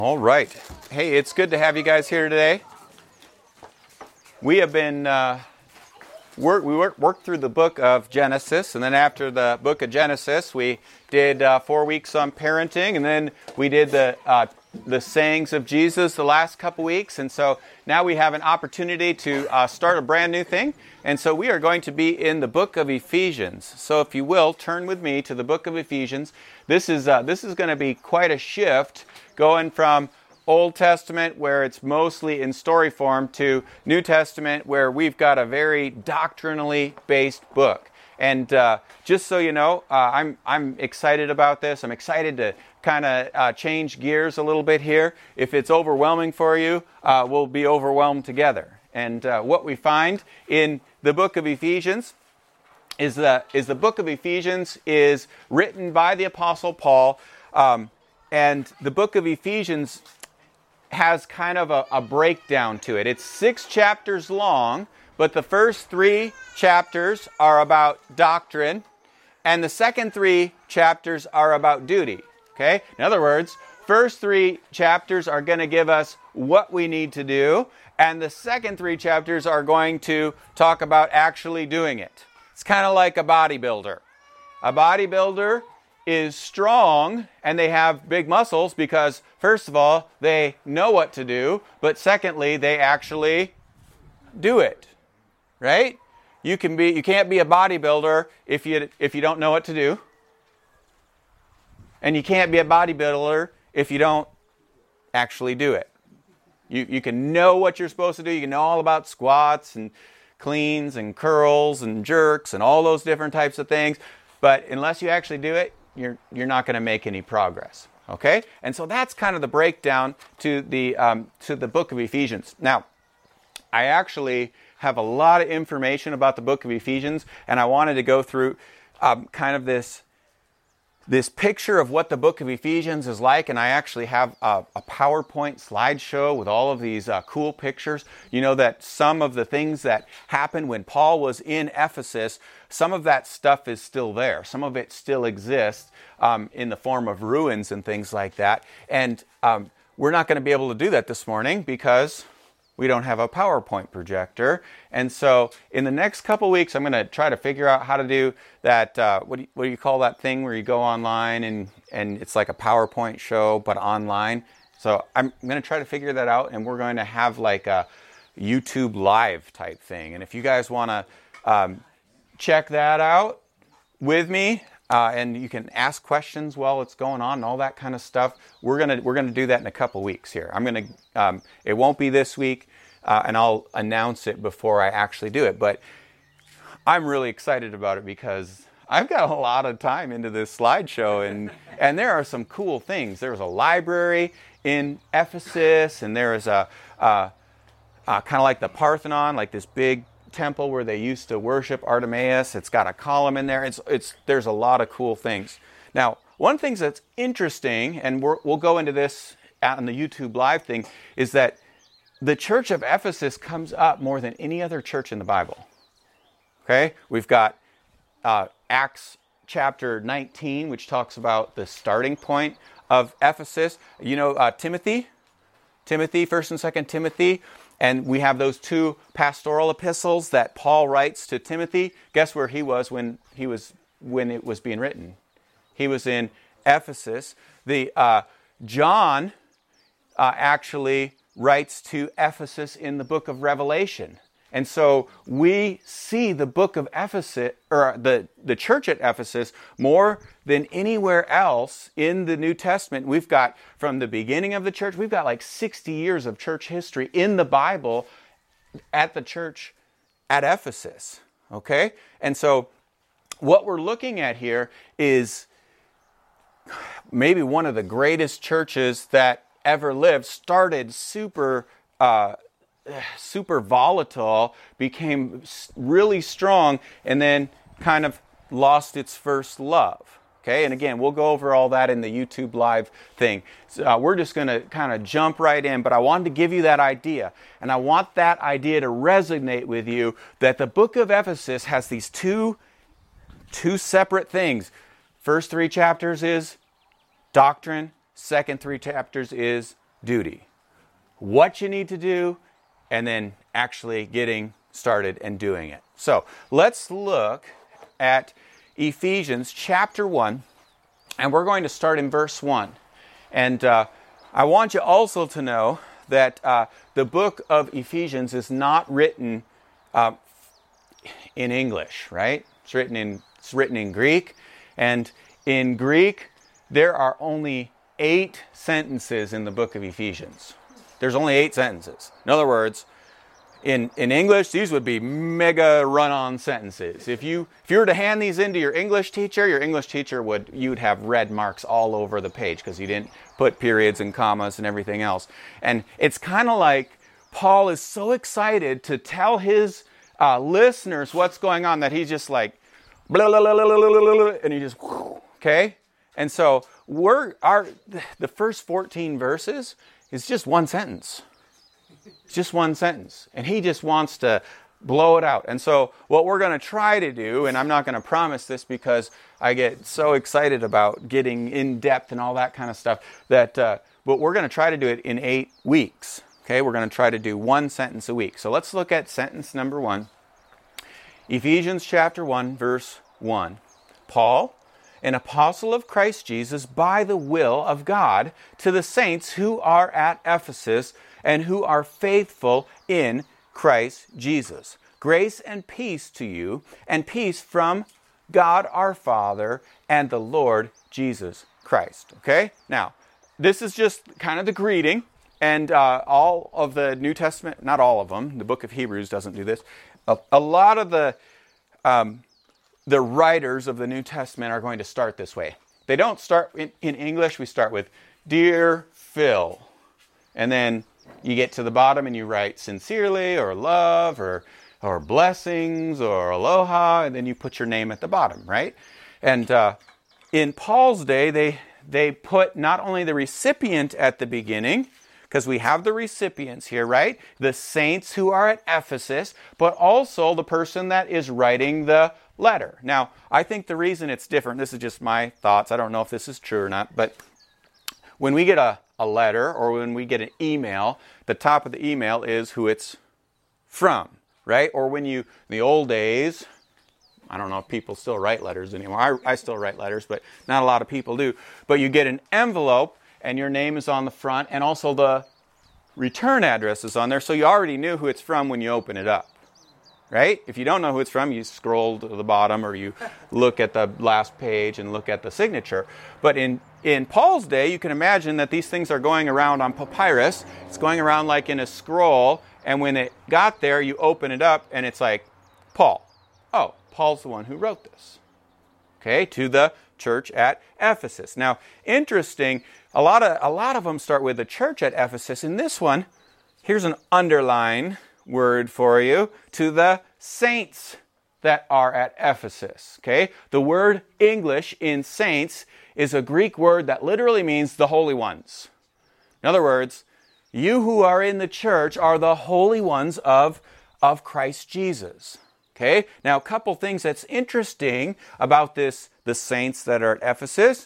All right. Hey, it's good to have you guys here today. We have been worked through the book of Genesis, and then after the book of Genesis, we did 4 weeks on parenting, and then we did the sayings of Jesus the last couple weeks, and so now we have an opportunity to start a brand new thing, and so we are going to be in the book of Ephesians. So if you will, turn with me to the book of Ephesians. This is going to be quite a shift, going from Old Testament, where it's mostly in story form, to New Testament, where we've got a very doctrinally based book. And just so you know, I'm excited about this. I'm excited to kind of change gears a little bit here. If it's overwhelming for you, we'll be overwhelmed together. And what we find in the book of Ephesians is the book of Ephesians is written by the Apostle Paul, and the book of Ephesians has kind of a breakdown to it. It's 6 chapters long, but the first 3 chapters are about doctrine, and the second 3 chapters are about duty. Okay? In other words, first 3 chapters are going to give us what we need to do, and the second 3 chapters are going to talk about actually doing it. It's kind of like a bodybuilder. A bodybuilder is strong and they have big muscles because, first of all, they know what to do, but secondly, they actually do it. Right? You can't be a bodybuilder if you don't know what to do. And you can't be a bodybuilder if you don't actually do it. You can know what you're supposed to do. You can know all about squats and cleans and curls and jerks and all those different types of things. But unless you actually do it, you're not going to make any progress. Okay? And so that's kind of the breakdown to the book of Ephesians. Now, I actually have a lot of information about the book of Ephesians, and I wanted to go through kind of this picture of what the book of Ephesians is like, and I actually have a PowerPoint slideshow with all of these cool pictures. You know that some of the things that happened when Paul was in Ephesus, some of that stuff is still there. Some of it still exists in the form of ruins and things like that. And we're not going to be able to do that this morning because we don't have a PowerPoint projector. And so in the next couple weeks, I'm going to try to figure out how to do that. What do you call that thing where you go online and it's like a PowerPoint show, but online? So I'm going to try to figure that out, and we're going to have like a YouTube live type thing. And if you guys want to check that out with me, and you can ask questions while it's going on and all that kind of stuff, we're gonna do that in a couple weeks here. It won't be this week, and I'll announce it before I actually do it. But I'm really excited about it because I've got a lot of time into this slideshow, and there are some cool things. There's a library in Ephesus, and there is a kind of like the Parthenon, like this big temple where they used to worship Artemis. It's got a column in there. There's a lot of cool things. Now, one thing that's interesting, and we'll go into this on the YouTube live thing, is that the church of Ephesus comes up more than any other church in the Bible. Okay? We've got Acts chapter 19, which talks about the starting point of Ephesus. You know Timothy, 1st and 2nd Timothy. And we have those 2 pastoral epistles that Paul writes to Timothy. Guess where he was when it was being written? He was in Ephesus. John actually writes to Ephesus in the book of Revelation. And so we see the book of Ephesus, or the church at Ephesus, more than anywhere else in the New Testament. We've got, from the beginning of the church, we've got like 60 years of church history in the Bible at the church at Ephesus. Okay? And so what we're looking at here is maybe one of the greatest churches that ever lived. Started super volatile, became really strong, and then kind of lost its first love. Okay, and again, we'll go over all that in the YouTube live thing. So, we're just going to kind of jump right in, but I wanted to give you that idea, and I want that idea to resonate with you, that the book of Ephesus has these two separate things. First 3 chapters is doctrine, second 3 chapters is duty. What you need to do, and then actually getting started and doing it. So let's look at Ephesians chapter 1, and we're going to start in verse 1. And I want you also to know that the book of Ephesians is not written in English, right? It's written in Greek, and in Greek there are only 8 sentences in the book of Ephesians. There's only 8 sentences. In other words, in English, these would be mega run-on sentences. If you were to hand these into your English teacher you'd have red marks all over the page because you didn't put periods and commas and everything else. And it's kind of like Paul is so excited to tell his listeners what's going on that he's just like, blah, blah, blah, blah, blah, blah, blah, and he just, okay? And so the first 14 verses is just one sentence. It's just one sentence. And he just wants to blow it out. And so what we're going to try to do, and I'm not going to promise this because I get so excited about getting in depth and all that kind of stuff, but we're going to try to do it in 8 weeks. Okay, we're going to try to do one sentence a week. So let's look at sentence number 1. Ephesians chapter 1, verse 1. Paul, an apostle of Christ Jesus, by the will of God, to the saints who are at Ephesus and who are faithful in Christ Jesus. Grace and peace to you, and peace from God our Father and the Lord Jesus Christ. Okay? Now, this is just kind of the greeting, and all of the New Testament, not all of them, the book of Hebrews doesn't do this. A lot of the writers of the New Testament are going to start this way. They don't start in English. We start with, Dear Phil. And then you get to the bottom and you write sincerely or love or blessings or aloha, and then you put your name at the bottom, right? And in Paul's day, they put not only the recipient at the beginning, because we have the recipients here, right? The saints who are at Ephesus, but also the person that is writing the letter. Now, I think the reason it's different, this is just my thoughts, I don't know if this is true or not, but when we get a letter or when we get an email, the top of the email is who it's from, right? Or when in the old days, I don't know if people still write letters anymore. I still write letters, but not a lot of people do. But you get an envelope, and your name is on the front, and also the return address is on there, so you already knew who it's from when you open it up, right? If you don't know who it's from, you scroll to the bottom, or you look at the last page and look at the signature. But in Paul's day, you can imagine that these things are going around on papyrus. It's going around like in a scroll, and when it got there, you open it up, and it's like, Paul. Oh, Paul's the one who wrote this. Okay, to the church at Ephesus. Now, interesting, a lot of them start with the church at Ephesus. In this one, here's an underline word for you, to the saints that are at Ephesus. Okay? The word English in saints is a Greek word that literally means the holy ones. In other words, you who are in the church are the holy ones of Christ Jesus. Okay? Now, a couple things that's interesting about this, the saints that are at Ephesus,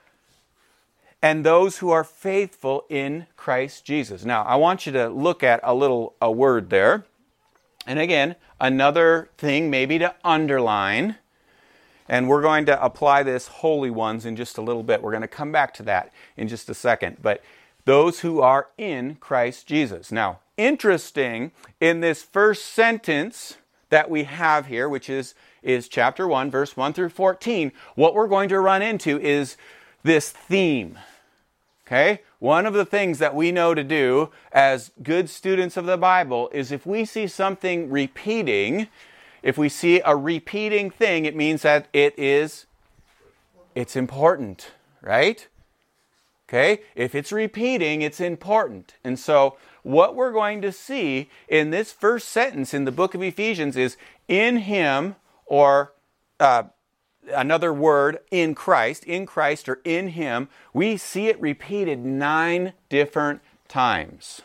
and those who are faithful in Christ Jesus. Now, I want you to look at a word there. And again, another thing maybe to underline. And we're going to apply this holy ones in just a little bit. We're going to come back to that in just a second. But those who are in Christ Jesus. Now, interesting, in this first sentence that we have here, which is chapter 1, verse 1 through 14, what we're going to run into is this theme. Okay? One of the things that we know to do as good students of the Bible is if we see something repeating, if we see a repeating thing, it means that it's important, right? Okay? If it's repeating, it's important. And so what we're going to see in this first sentence in the book of Ephesians is in Him, or another word, in Christ or in Him. We see it repeated 9 different times.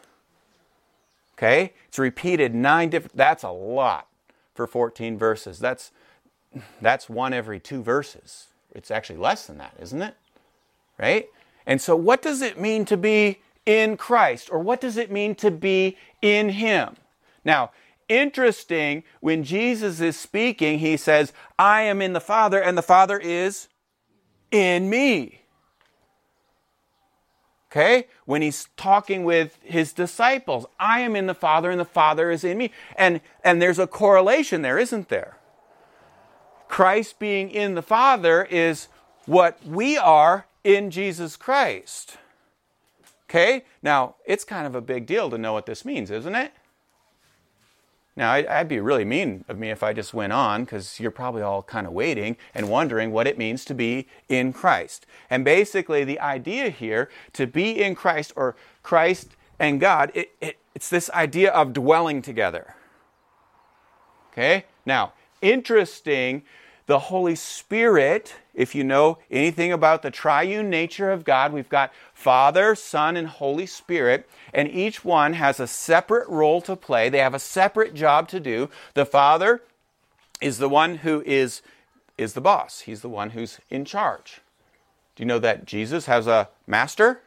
Okay? It's repeated 9 different, that's a lot for 14 verses. That's one every 2 verses. It's actually less than that, isn't it? Right? And so what does it mean to be in Christ? Or what does it mean to be in Him? Now, interesting, when Jesus is speaking, He says, I am in the Father, and the Father is in me. Okay? When He's talking with His disciples, I am in the Father, and the Father is in me. And there's a correlation there, isn't there? Christ being in the Father is what we are in Jesus Christ. Okay? Now, it's kind of a big deal to know what this means, isn't it? Now, I'd be really mean of me if I just went on, because you're probably all kind of waiting and wondering what it means to be in Christ. And basically, the idea here, to be in Christ, or Christ and God, it's this idea of dwelling together. Okay? Now, interesting, the Holy Spirit, if you know anything about the triune nature of God, we've got Father, Son, and Holy Spirit, and each one has a separate role to play. They have a separate job to do. The Father is the one who is the boss. He's the one who's in charge. Do you know that Jesus has a master?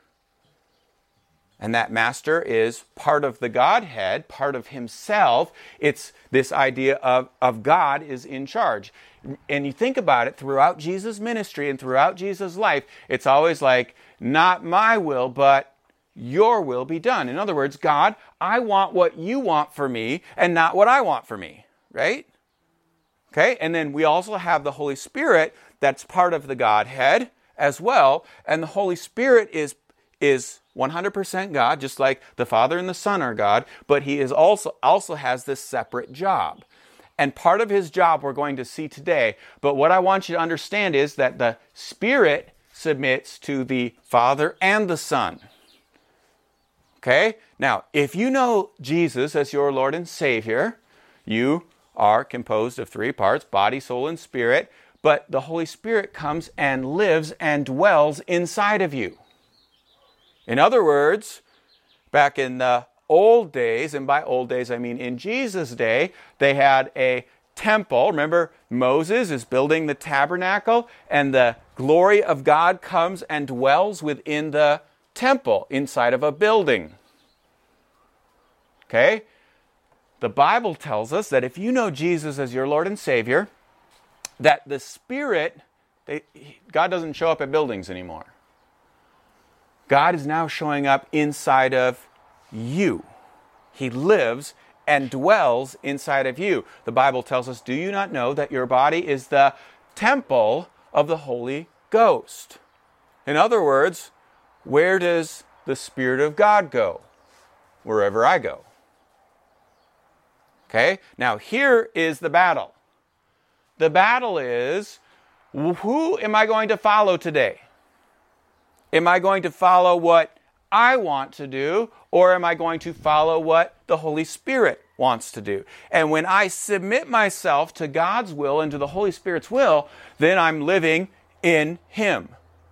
And that master is part of the Godhead, part of Himself. It's this idea of God is in charge. And you think about it, throughout Jesus' ministry and throughout Jesus' life, it's always like, not my will, but your will be done. In other words, God, I want what you want for me and not what I want for me, right? Okay, and then we also have the Holy Spirit that's part of the Godhead as well. And the Holy Spirit is 100% God, just like the Father and the Son are God, but He is also has this separate job. And part of His job we're going to see today, but what I want you to understand is that the Spirit submits to the Father and the Son. Okay? Now, if you know Jesus as your Lord and Savior, you are composed of three parts, body, soul, and spirit, but the Holy Spirit comes and lives and dwells inside of you. In other words, back in the old days, and by old days I mean in Jesus' day, they had a temple. Remember, Moses is building the tabernacle, and the glory of God comes and dwells within the temple, inside of a building. Okay? The Bible tells us that if you know Jesus as your Lord and Savior, that the Spirit, God doesn't show up at buildings anymore. God is now showing up inside of you. He lives and dwells inside of you. The Bible tells us, do you not know that your body is the temple of the Holy Ghost? In other words, where does the Spirit of God go? Wherever I go. Okay? Now here is the battle. The battle is, who am I going to follow today? Am I going to follow what I want to do, or am I going to follow what the Holy Spirit wants to do? And when I submit myself to God's will and to the Holy Spirit's will, then I'm living in Him.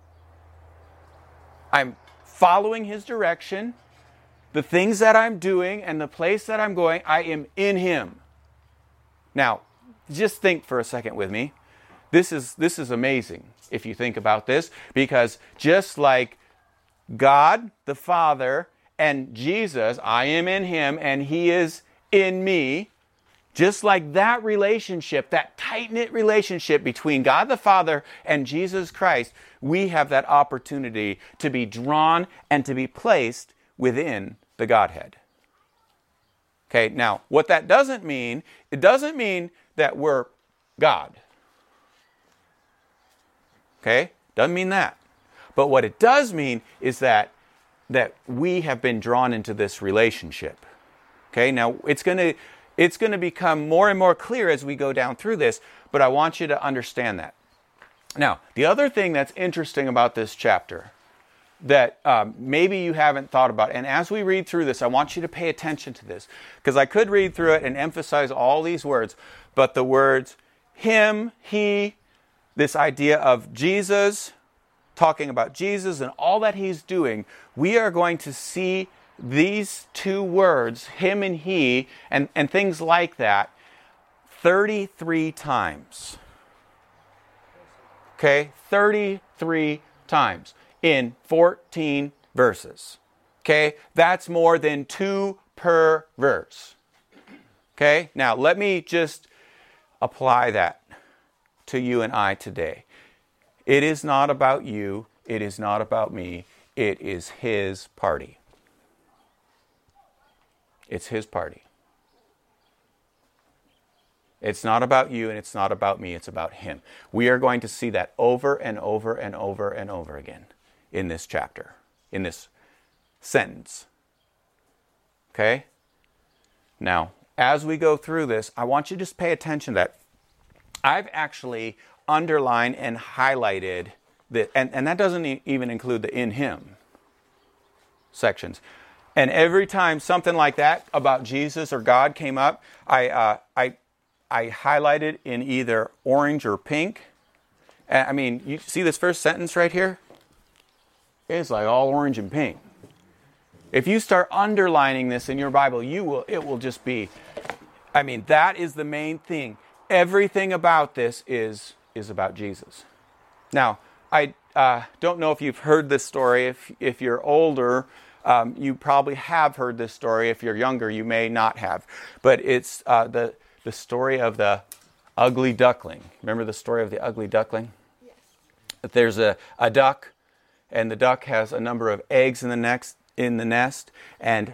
I'm following His direction. The things that I'm doing and the place that I'm going, I am in Him. Now, just think for a second with me. This is amazing if you think about this, because just like God the Father and Jesus, I am in Him and He is in me, just like that relationship, that tight-knit relationship between God the Father and Jesus Christ, we have that opportunity to be drawn and to be placed within the Godhead. Okay, now, what that doesn't mean, it doesn't mean that we're God. Okay? Doesn't mean that. But what it does mean is that we have been drawn into this relationship. Okay? Now, it's going to become more and more clear as we go down through this, but I want you to understand that. Now, the other thing that's interesting about this chapter that maybe you haven't thought about, and as we read through this, I want you to pay attention to this, because I could read through it and emphasize all these words, but the words him, he, this idea of Jesus, talking about Jesus and all that He's doing, we are going to see these two words, him and he, and things like that, 33 times. Okay? 33 times in 14 verses. Okay? That's more than 2 per verse. Okay? Now, let me just apply that to you and I today. It is not about you. It is not about me. It is His party. It's His party. It's not about you and it's not about me. It's about Him. We are going to see that over and over and over and over again in this chapter, in this sentence. Okay? Now, as we go through this, I want you to just pay attention to that. I've actually underlined and highlighted that, and that doesn't even include the in Him sections. And every time something like that about Jesus or God came up, I highlighted in either orange or pink. I mean, you see this first sentence right here? It's like all orange and pink. If you start underlining this in your Bible, it will just be, I mean, that is the main thing. Everything about this is about Jesus. Now, I don't know if you've heard this story. If you're older, you probably have heard this story. If you're younger, you may not have. But it's the story of the ugly duckling. Remember the story of the ugly duckling? Yes. There's a duck, and the duck has a number of eggs in the nest, and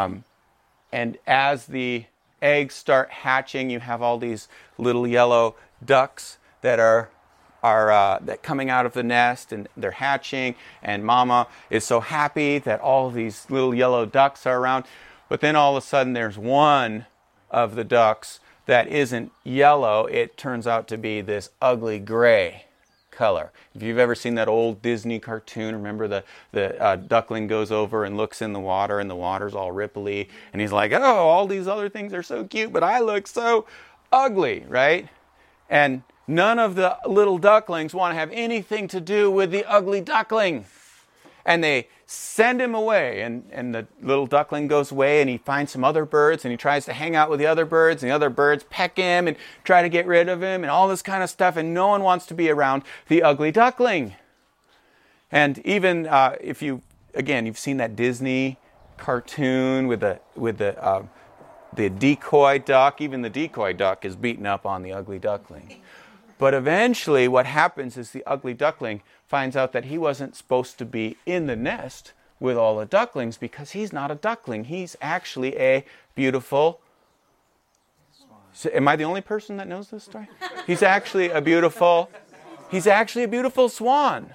as the eggs start hatching, you have all these little yellow ducks that are coming out of the nest, and they're hatching, and Mama is so happy that all these little yellow ducks are around. But then all of a sudden, there's one of the ducks that isn't yellow. It turns out to be this ugly gray color. If you've ever seen that old Disney cartoon, remember the duckling goes over and looks in the water, and the water's all ripply, and he's like, oh, all these other things are so cute, but I look so ugly, right? And none of the little ducklings want to have anything to do with the ugly duckling. And they send him away, and the little duckling goes away, and he finds some other birds, and he tries to hang out with the other birds, and the other birds peck him and try to get rid of him and all this kind of stuff, and no one wants to be around the ugly duckling. And even if you've seen that Disney cartoon with the decoy duck. Even the decoy duck is beaten up on the ugly duckling. But eventually what happens is the ugly duckling finds out that he wasn't supposed to be in the nest with all the ducklings, because he's not a duckling. He's actually a beautiful swan. So, am I the only person that knows this story? He's actually a beautiful swan.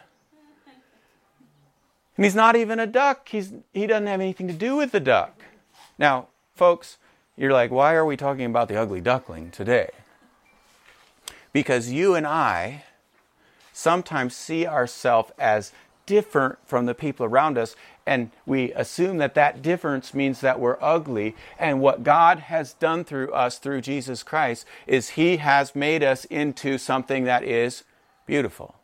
And he's not even a duck. He doesn't have anything to do with the duck. Now, folks, you're like, why are we talking about the ugly duckling today? Because you and I sometimes see ourselves as different from the people around us, and we assume that difference means that we're ugly. And what God has done through us, through Jesus Christ, is He has made us into something that is beautiful.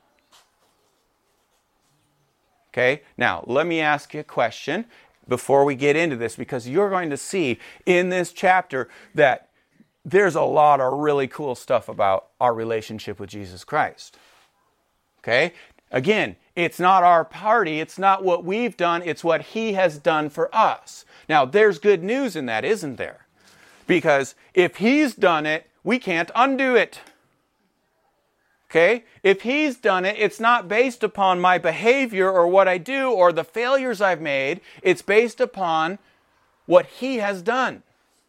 Okay? Now, let me ask you a question before we get into this, because you're going to see in this chapter that there's a lot of really cool stuff about our relationship with Jesus Christ. Okay? Again, it's not our party. It's not what we've done. It's what He has done for us. Now, there's good news in that, isn't there? Because if He's done it, we can't undo it. Okay? If He's done it, it's not based upon my behavior or what I do or the failures I've made. It's based upon what He has done.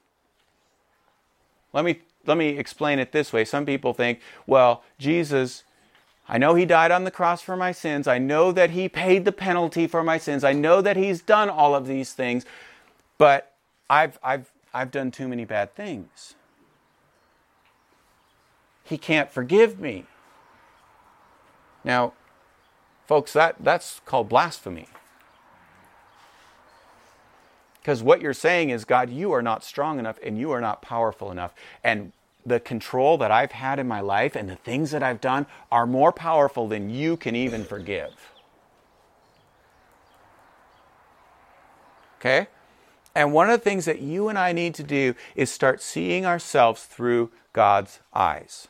Let me explain it this way. Some people think, well, Jesus, I know He died on the cross for my sins. I know that He paid the penalty for my sins. I know that He's done all of these things, but I've done too many bad things. He can't forgive me. Now, folks, that's called blasphemy. Because what you're saying is, God, you are not strong enough and you are not powerful enough. And the control that I've had in my life and the things that I've done are more powerful than you can even forgive. Okay? And one of the things that you and I need to do is start seeing ourselves through God's eyes.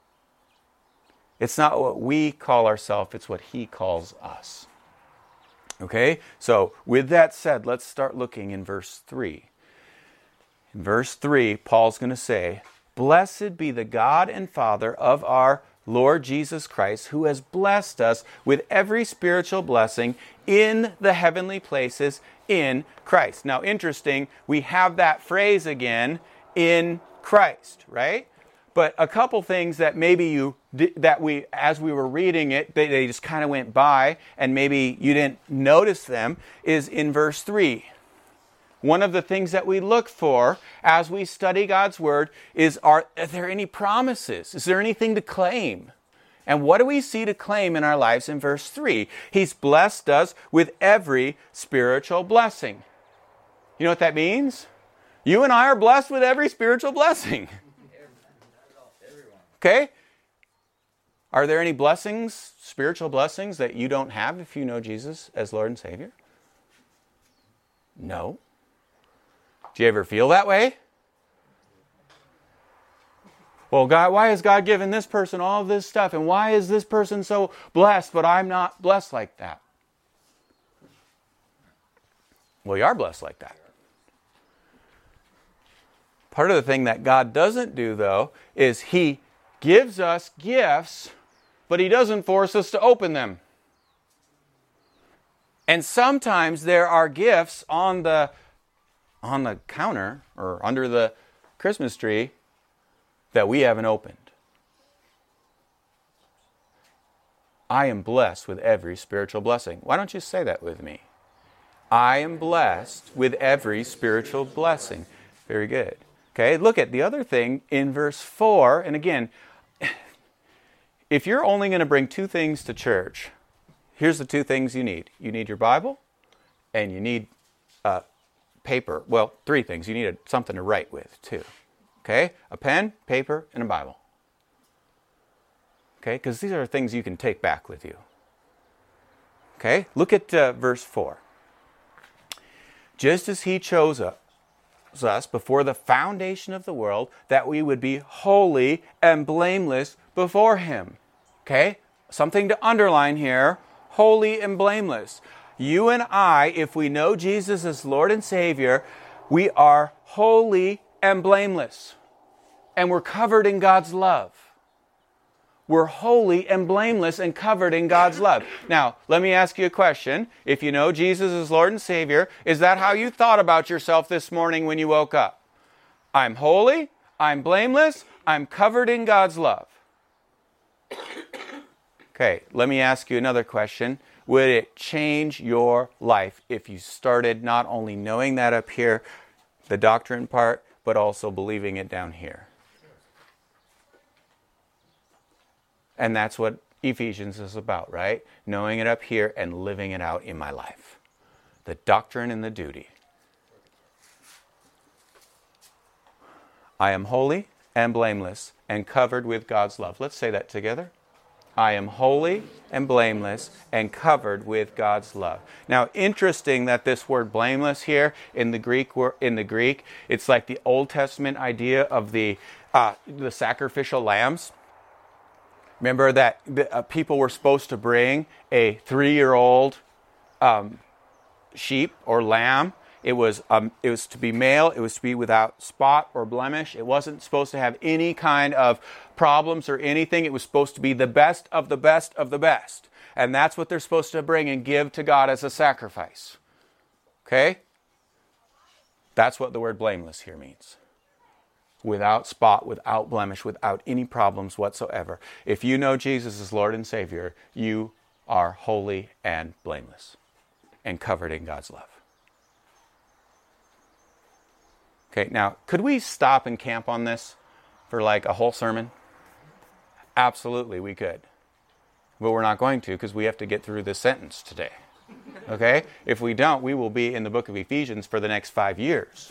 It's not what we call ourselves, it's what He calls us. Okay, so with that said, let's start looking in verse 3. In verse 3, Paul's going to say, "Blessed be the God and Father of our Lord Jesus Christ, who has blessed us with every spiritual blessing in the heavenly places in Christ." Now, interesting, we have that phrase again, in Christ, right? But a couple things that maybe as we were reading it, they just kind of went by, and maybe you didn't notice them, is in verse 3. One of the things that we look for as we study God's Word is, are there any promises? Is there anything to claim? And what do we see to claim in our lives in verse 3? He's blessed us with every spiritual blessing. You know what that means? You and I are blessed with every spiritual blessing. Okay? Are there any blessings, spiritual blessings, that you don't have if you know Jesus as Lord and Savior? No. Do you ever feel that way? Well, God, why has God given this person all of this stuff? And why is this person so blessed, but I'm not blessed like that? Well, you are blessed like that. Part of the thing that God doesn't do, though, is He gives us gifts, but He doesn't force us to open them. And sometimes there are gifts on the counter or under the Christmas tree that we haven't opened. I am blessed with every spiritual blessing. Why don't you say that with me? I am blessed with every spiritual blessing. Very good. Okay, look at the other thing in verse 4. And again, if you're only going to bring two things to church, here's the two things you need. You need your Bible and you need paper. Well, three things. You need something to write with, too. Okay? A pen, paper, and a Bible. Okay? Because these are things you can take back with you. Okay? Look at verse 4. Just as He chose us before the foundation of the world, that we would be holy and blameless before Him. Okay? Something to underline here. Holy and blameless. You and I, if we know Jesus as Lord and Savior, we are holy and blameless. And we're covered in God's love. We're holy and blameless and covered in God's love. Now, let me ask you a question. If you know Jesus as Lord and Savior, is that how you thought about yourself this morning when you woke up? I'm holy, I'm blameless, I'm covered in God's love. Okay, let me ask you another question. Would it change your life if you started not only knowing that up here, the doctrine part, but also believing it down here? And that's what Ephesians is about, right? Knowing it up here and living it out in my life. The doctrine and the duty. I am holy and blameless and covered with God's love. Let's say that together. I am holy and blameless and covered with God's love. Now, interesting that this word blameless here in the Greek, it's like the Old Testament idea of the sacrificial lambs. Remember that people were supposed to bring a 3-year-old sheep or lamb. It was to be male. It was to be without spot or blemish. It wasn't supposed to have any kind of problems or anything. It was supposed to be the best of the best of the best. And that's what they're supposed to bring and give to God as a sacrifice. Okay? That's what the word blameless here means. Without spot, without blemish, without any problems whatsoever. If you know Jesus as Lord and Savior, you are holy and blameless and covered in God's love. Okay, now, could we stop and camp on this for like a whole sermon? Absolutely, we could. But we're not going to because we have to get through this sentence today. Okay? If we don't, we will be in the book of Ephesians for the next 5 years.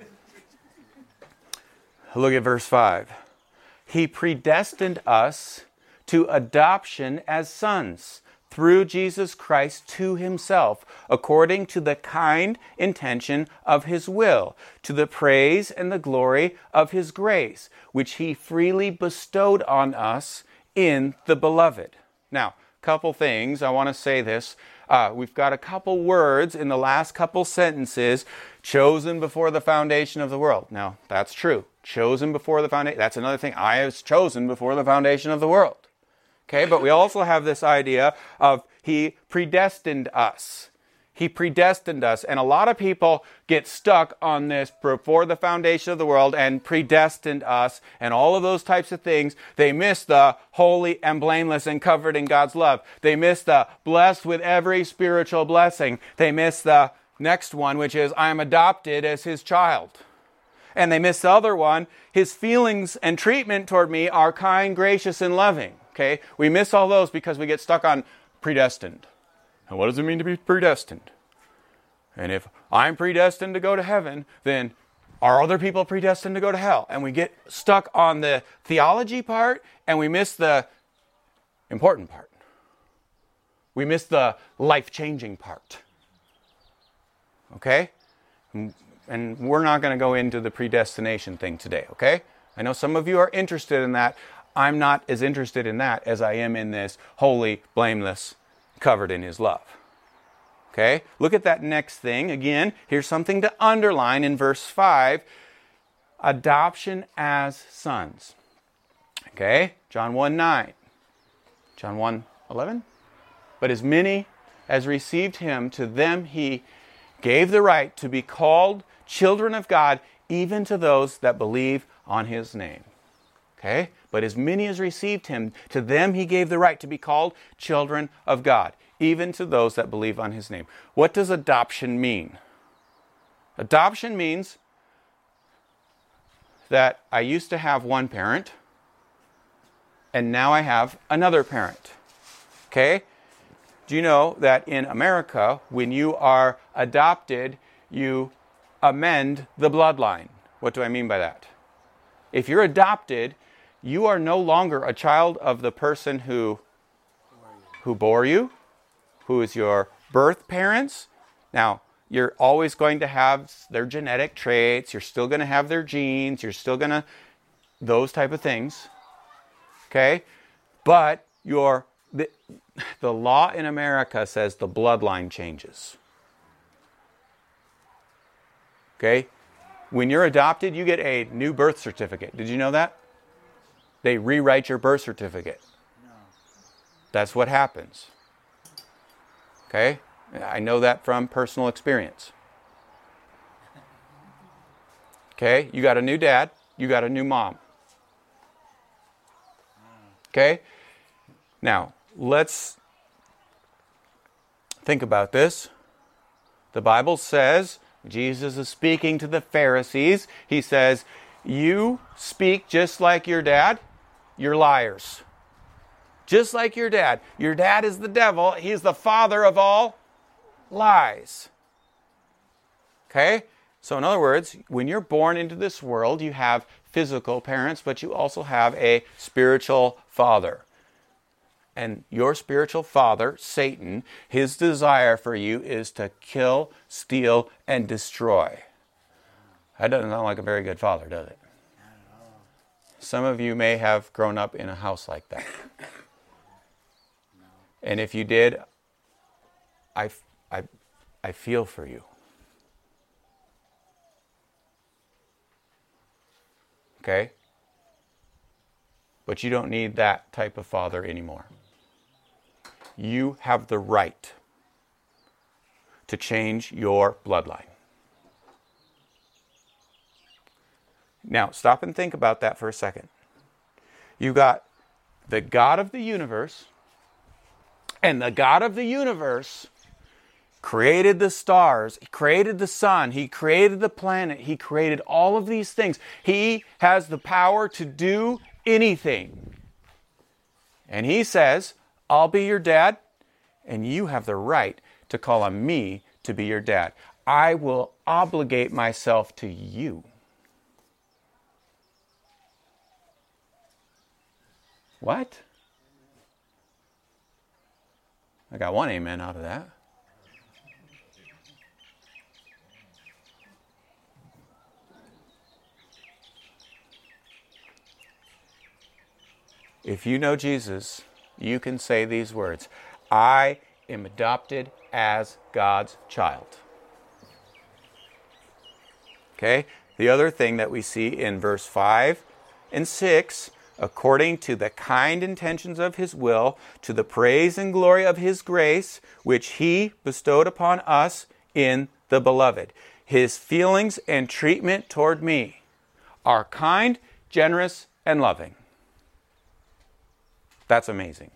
Look at verse 5. He predestined us to adoption as sons through Jesus Christ to Himself, according to the kind intention of His will, to the praise and the glory of His grace, which He freely bestowed on us in the Beloved. Now, couple things. I want to say this. We've got a couple words in the last couple sentences, chosen before the foundation of the world. Now, that's true. Chosen before the foundation. That's another thing. I was chosen before the foundation of the world. Okay, but we also have this idea of He predestined us. He predestined us. And a lot of people get stuck on this before the foundation of the world and predestined us and all of those types of things. They miss the holy and blameless and covered in God's love. They miss the blessed with every spiritual blessing. They miss the next one, which is I am adopted as His child. And they miss the other one. His feelings and treatment toward me are kind, gracious, and loving. Okay? We miss all those because we get stuck on predestined. And what does it mean to be predestined? And if I'm predestined to go to heaven, then are other people predestined to go to hell? And we get stuck on the theology part, and we miss the important part. We miss the life-changing part. Okay? And we're not going to go into the predestination thing today, okay? I know some of you are interested in that. I'm not as interested in that as I am in this holy, blameless, covered in His love. Okay? Look at that next thing. Again, here's something to underline in verse 5. Adoption as sons. Okay? John 1:9. John 1:11. But as many as received Him, to them He gave the right to be called children of God, even to those that believe on His name. Okay? But as many as received Him, to them He gave the right to be called children of God, even to those that believe on His name. What does adoption mean? Adoption means that I used to have one parent, and now I have another parent. Okay? Do you know that in America, when you are adopted, you amend the bloodline? What do I mean by that? If you're adopted, you are no longer a child of the person who bore you, who is your birth parents. Now, you're always going to have their genetic traits. You're still going to have their genes. You're still going to, those type of things. Okay? But the law in America says the bloodline changes. Okay? When you're adopted, you get a new birth certificate. Did you know that? They rewrite your birth certificate. No. That's what happens. Okay? I know that from personal experience. Okay? You got a new dad. You got a new mom. Okay? Now, let's think about this. The Bible says, Jesus is speaking to the Pharisees. He says, you speak just like your dad. You're liars. Just like your dad. Your dad is the devil. He's the father of all lies. Okay? So in other words, when you're born into this world, you have physical parents, but you also have a spiritual father. And your spiritual father, Satan, his desire for you is to kill, steal, and destroy. That doesn't sound like a very good father, does it? Some of you may have grown up in a house like that. And if you did, I feel for you. Okay? But you don't need that type of father anymore. You have the right to change your bloodline. Now, stop and think about that for a second. You got the God of the universe, and the God of the universe created the stars, He created the sun, He created the planet, He created all of these things. He has the power to do anything. And He says, I'll be your dad, and you have the right to call on me to be your dad. I will obligate myself to you. What? I got one amen out of that. If you know Jesus, you can say these words. I am adopted as God's child. Okay? The other thing that we see in verse 5 and 6, according to the kind intentions of his will, to the praise and glory of his grace, which he bestowed upon us in the beloved. His feelings and treatment toward me are kind, generous, and loving. That's amazing.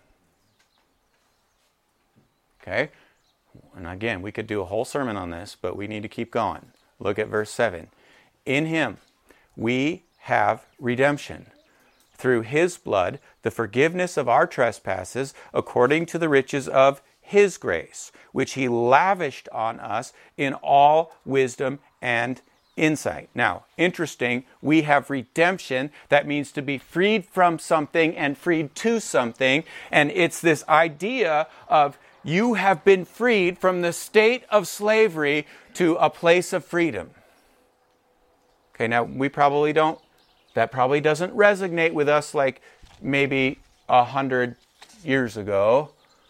Okay? And again, we could do a whole sermon on this, but we need to keep going. Look at verse 7. In him we have redemption, through his blood, the forgiveness of our trespasses, according to the riches of his grace, which he lavished on us in all wisdom and insight. Now, interesting, we have redemption. That means to be freed from something and freed to something. And it's this idea of you have been freed from the state of slavery to a place of freedom. Okay, now that probably doesn't resonate with us like maybe 100 years ago,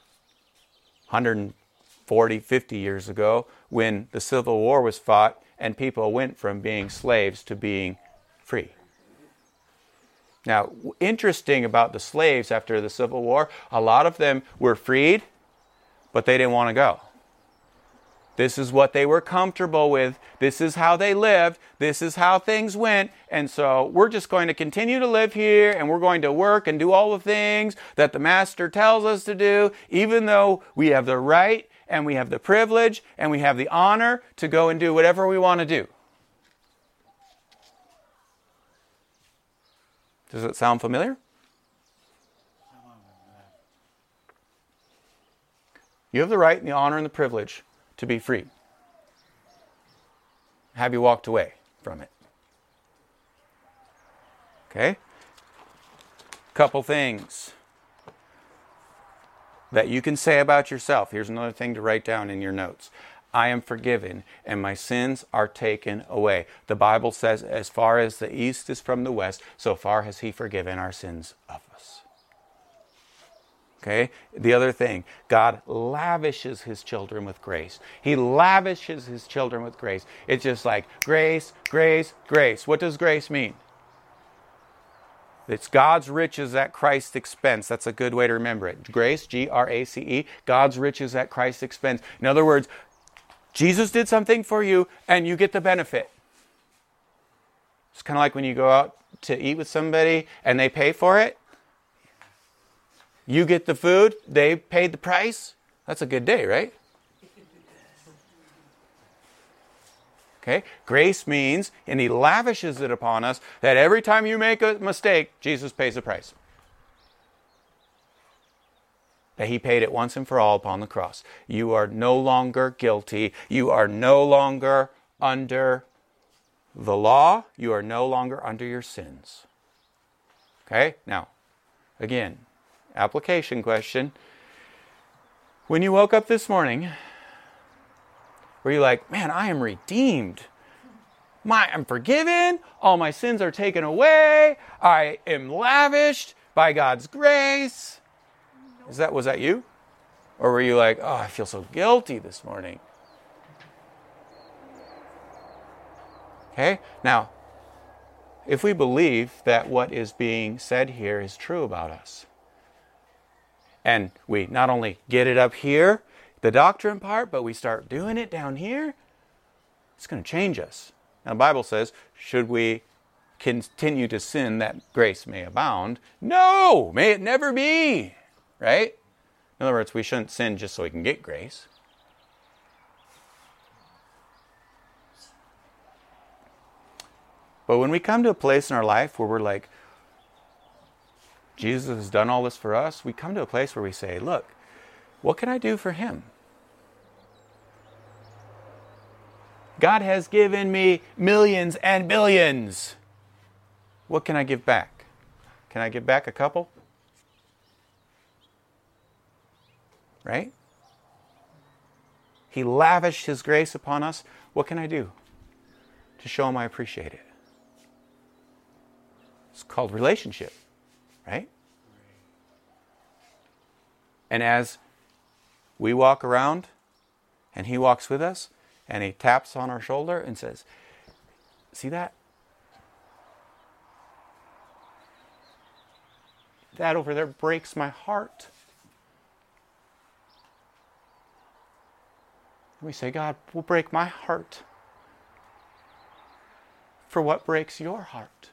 140, 50 years ago, when the Civil War was fought and people went from being slaves to being free. Now, interesting about the slaves after the Civil War, a lot of them were freed, but they didn't want to go. This is what they were comfortable with. This is how they lived. This is how things went. And so we're just going to continue to live here, and we're going to work and do all the things that the master tells us to do, even though we have the right and we have the privilege and we have the honor to go and do whatever we want to do. Does it sound familiar? You have the right and the honor and the privilege to be free. Have you walked away from it? Okay? Couple things that you can say about yourself. Here's another thing to write down in your notes. I am forgiven and my sins are taken away. The Bible says, as far as the east is from the west, so far has he forgiven our sins of us. Okay? The other thing, God lavishes his children with grace. He lavishes his children with grace. It's just like grace, grace, grace. What does grace mean? It's God's riches at Christ's expense. That's a good way to remember it. Grace, G-R-A-C-E, God's riches at Christ's expense. In other words, Jesus did something for you and you get the benefit. It's kind of like when you go out to eat with somebody and they pay for it. You get the food, they paid the price. That's a good day, right? Okay? Grace means, and he lavishes it upon us, that every time you make a mistake, Jesus pays the price. That he paid it once and for all upon the cross. You are no longer guilty. You are no longer under the law. You are no longer under your sins. Okay? Now, again, application question. When you woke up this morning, were you like, man, I am redeemed. I'm forgiven. All my sins are taken away. I am lavished by God's grace. Was that you? Or were you like, oh, I feel so guilty this morning? Okay, now, if we believe that what is being said here is true about us, and we not only get it up here, the doctrine part, but we start doing it down here, it's going to change us. Now, the Bible says, should we continue to sin that grace may abound? No, may it never be. Right? In other words, we shouldn't sin just so we can get grace. But when we come to a place in our life where we're like, Jesus has done all this for us, we come to a place where we say, look, what can I do for him? God has given me millions and billions. What can I give back? Can I give back a couple? Right? He lavished his grace upon us. What can I do to show him I appreciate it? It's called relationship. Right? And as we walk around and he walks with us and he taps on our shoulder and says, see that? That over there breaks my heart. We say, God will break my heart for what breaks your heart.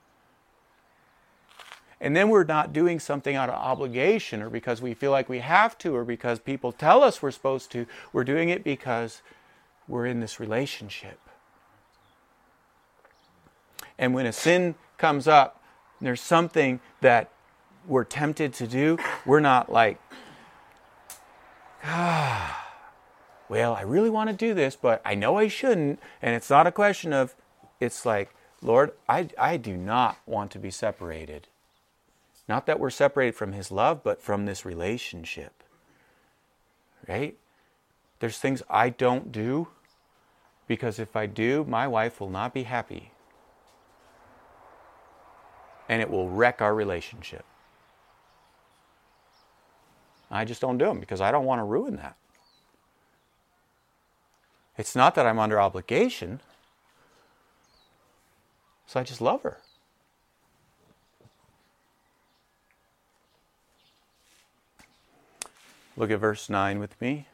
And then we're not doing something out of obligation or because we feel like we have to or because people tell us we're supposed to. We're doing it because we're in this relationship. And when a sin comes up, there's something that we're tempted to do, we're not like, well, I really want to do this, but I know I shouldn't. And it's not a question of, it's like, Lord, I do not want to be separated. Not that we're separated from His love, but from this relationship. Right? There's things I don't do because if I do, my wife will not be happy. And it will wreck our relationship. I just don't do them because I don't want to ruin that. It's not that I'm under obligation. So I just love her. Look at verse 9 with me.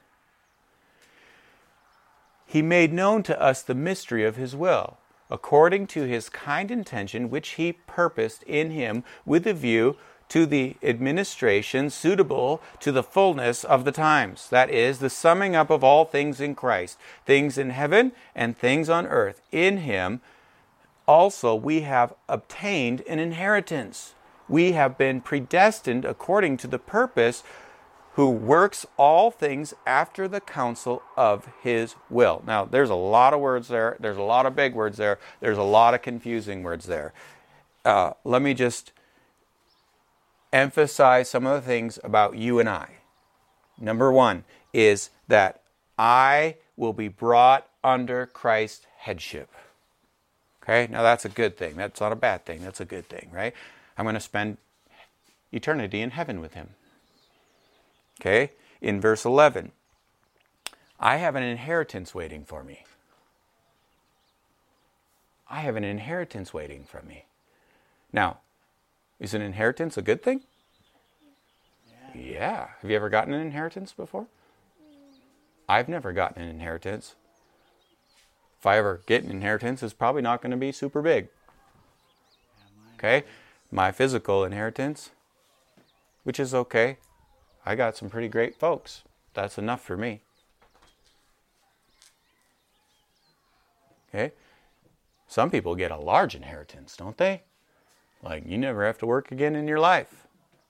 He made known to us the mystery of His will, according to His kind intention, which He purposed in Him with a view to the administration suitable to the fullness of the times. That is, the summing up of all things in Christ, things in heaven and things on earth. In Him also we have obtained an inheritance. We have been predestined according to the purpose, who works all things after the counsel of His will. Now, there's a lot of words there. There's a lot of big words there. There's a lot of confusing words there. Let me just emphasize some of the things about you and I. Number one is that I will be brought under Christ's headship. Okay? Now, that's a good thing. That's not a bad thing. That's a good thing, right? I'm going to spend eternity in heaven with Him. Okay, in verse 11, I have an inheritance waiting for me. I have an inheritance waiting for me. Now, is an inheritance a good thing? Yeah. Have you ever gotten an inheritance before? I've never gotten an inheritance. If I ever get an inheritance, it's probably not going to be super big. Okay, my physical inheritance, which is okay. I got some pretty great folks. That's enough for me. Okay? Some people get a large inheritance, don't they? Like, you never have to work again in your life.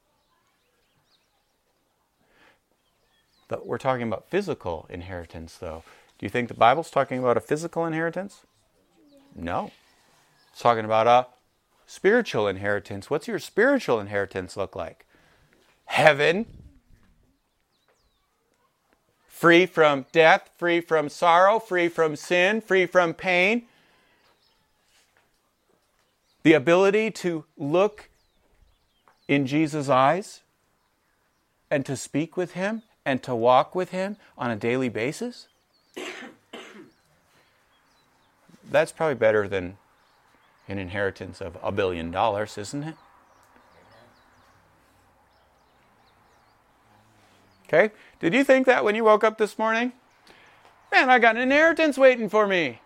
But we're talking about physical inheritance, though. Do you think the Bible's talking about a physical inheritance? No. It's talking about a spiritual inheritance. What's your spiritual inheritance look like? Heaven. Free from death, free from sorrow, free from sin, free from pain. The ability to look in Jesus' eyes and to speak with Him and to walk with Him on a daily basis. That's probably better than an inheritance of $1 billion, isn't it? Okay? Did you think that when you woke up this morning? Man, I got an inheritance waiting for me.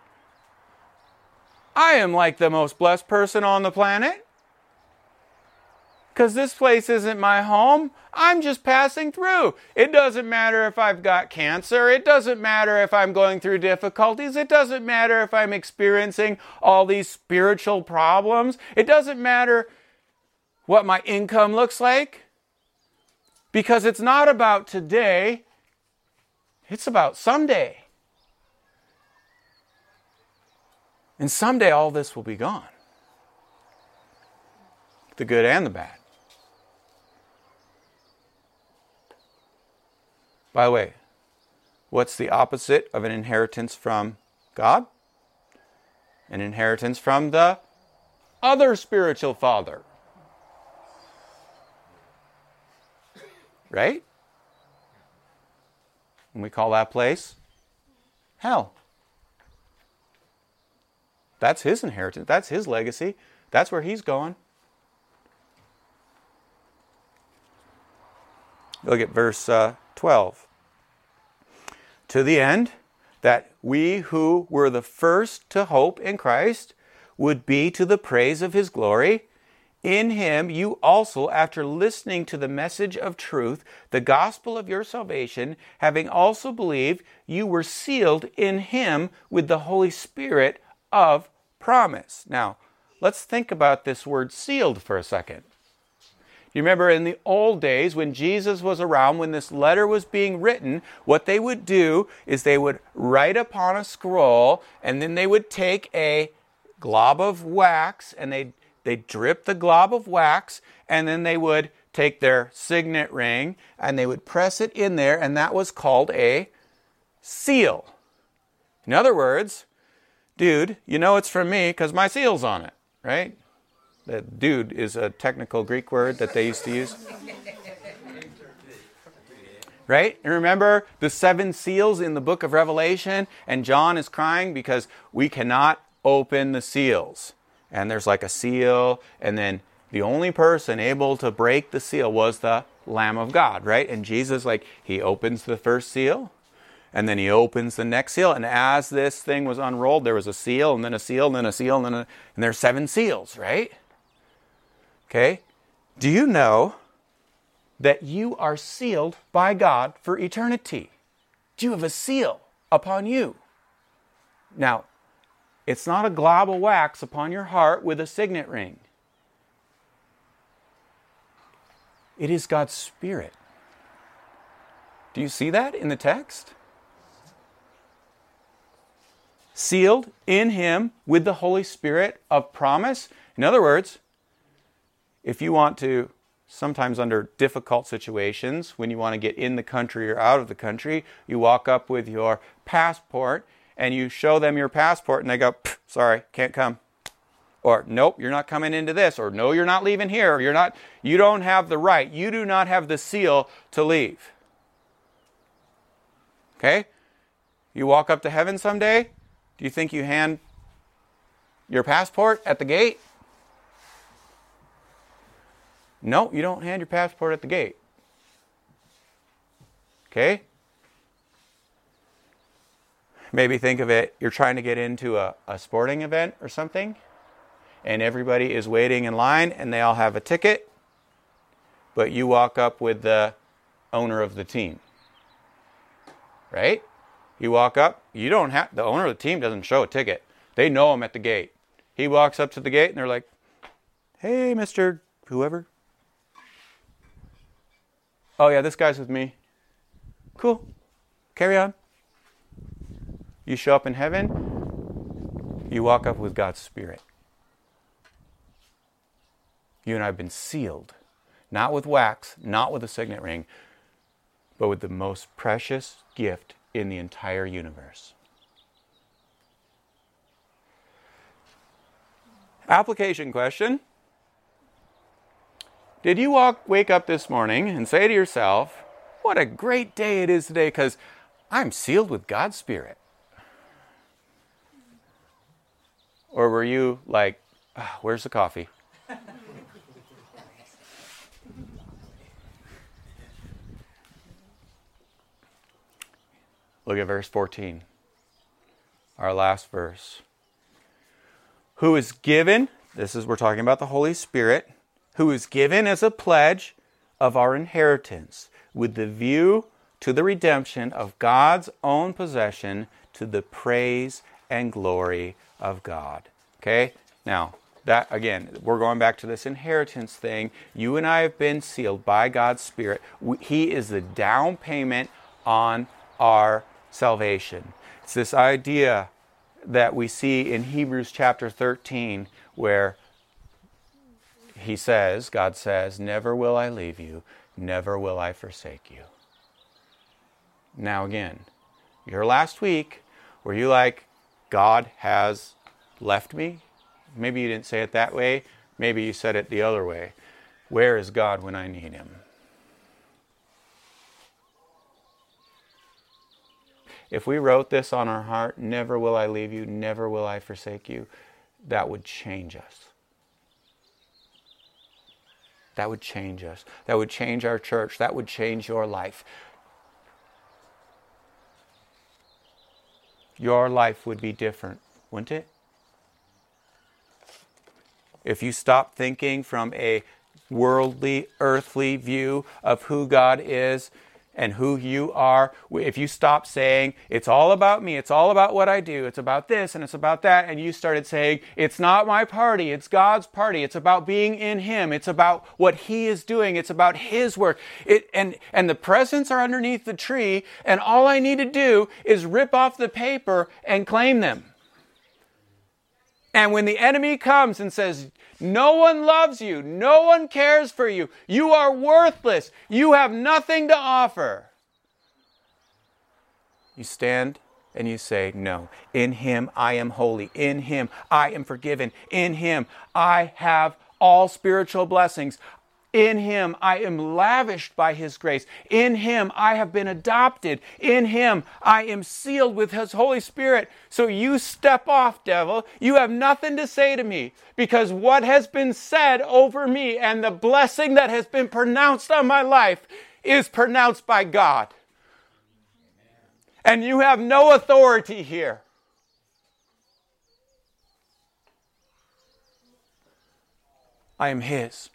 I am like the most blessed person on the planet. Because this place isn't my home. I'm just passing through. It doesn't matter if I've got cancer. It doesn't matter if I'm going through difficulties. It doesn't matter if I'm experiencing all these spiritual problems. It doesn't matter what my income looks like. Because it's not about today, it's about someday. And someday all this will be gone. The good and the bad. By the way, what's the opposite of an inheritance from God? An inheritance from the other spiritual father. Right? And we call that place hell. That's his inheritance. That's his legacy. That's where he's going. Look at verse 12. To the end that we who were the first to hope in Christ would be to the praise of his glory. In him you also, after listening to the message of truth, the gospel of your salvation, having also believed, you were sealed in him with the Holy Spirit of promise. Now, let's think about this word sealed for a second. You remember in the old days when Jesus was around, when this letter was being written, what they would do is they would write upon a scroll, and then they would take a glob of wax, and they'd drip the glob of wax, and then they would take their signet ring, and they would press it in there, and that was called a seal. In other words, dude, you know it's from me because my seal's on it, right? That dude is a technical Greek word that they used to use. Right? And remember the 7 seals in the book of Revelation? And John is crying because we cannot open the seals. And there's like a seal, and then the only person able to break the seal was the Lamb of God, right? And Jesus, like, he opens the first seal, and then he opens the next seal. And as this thing was unrolled, there was a seal, and then a seal, and then a seal, and there's 7 seals, right? Okay? Do you know that you are sealed by God for eternity? Do you have a seal upon you? Now, it's not a glob of wax upon your heart with a signet ring. It is God's Spirit. Do you see that in the text? Sealed in him with the Holy Spirit of promise. In other words, if you want to, sometimes under difficult situations, when you want to get in the country or out of the country, you walk up with your passport and you show them your passport and they go, sorry, can't come. Or, nope, you're not coming into this. Or, no, you're not leaving here. Or, you don't have the right. You do not have the seal to leave. Okay? You walk up to heaven someday, do you think you hand your passport at the gate? No, you don't hand your passport at the gate. Okay? Maybe think of it, you're trying to get into a sporting event or something, and everybody is waiting in line, and they all have a ticket, but you walk up with the owner of the team. Right? You walk up, the owner of the team doesn't show a ticket. They know him at the gate. He walks up to the gate, and they're like, hey, Mr. Whoever. Oh yeah, this guy's with me. Cool. Carry on. You show up in heaven, you walk up with God's Spirit. You and I have been sealed, not with wax, not with a signet ring, but with the most precious gift in the entire universe. Application question. Did you wake up this morning and say to yourself, what a great day it is today because I'm sealed with God's Spirit? Or were you like, where's the coffee? Look at verse 14, our last verse. Who is given, we're talking about the Holy Spirit, who is given as a pledge of our inheritance with the view to the redemption of God's own possession to the praise and glory of God. Okay? Now, that again, we're going back to this inheritance thing. You and I have been sealed by God's Spirit. He is the down payment on our salvation. It's this idea that we see in Hebrews chapter 13 where God says, never will I leave you, never will I forsake you. Now again, your last week, were you like, God has left me? Maybe you didn't say it that way. Maybe you said it the other way. Where is God when I need him? if we wrote this on our heart, never will I leave you, never will I forsake you, that would change us. That would change us. That would change our church. That would change your life. Your life would be different, wouldn't it? If you stop thinking from a worldly, earthly view of who God is and who you are, if you stop saying, it's all about me, it's all about what I do, it's about this and it's about that, and you started saying, it's not my party, it's God's party, it's about being in Him, it's about what He is doing, it's about His work, and the presents are underneath the tree, and all I need to do is rip off the paper and claim them. And when the enemy comes and says, no one loves you, no one cares for you, you are worthless, you have nothing to offer, you stand and you say, no, in Him I am holy, in Him I am forgiven, in Him I have all spiritual blessings, in Him I am lavished by His grace. In Him I have been adopted. In Him I am sealed with His Holy Spirit. So you step off, devil. You have nothing to say to me, because what has been said over me and the blessing that has been pronounced on my life is pronounced by God. And you have no authority here. I am His.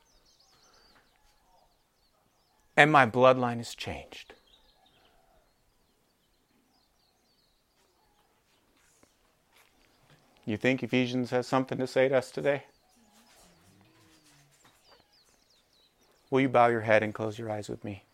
And my bloodline is changed. You think Ephesians has something to say to us today? Will you bow your head and close your eyes with me?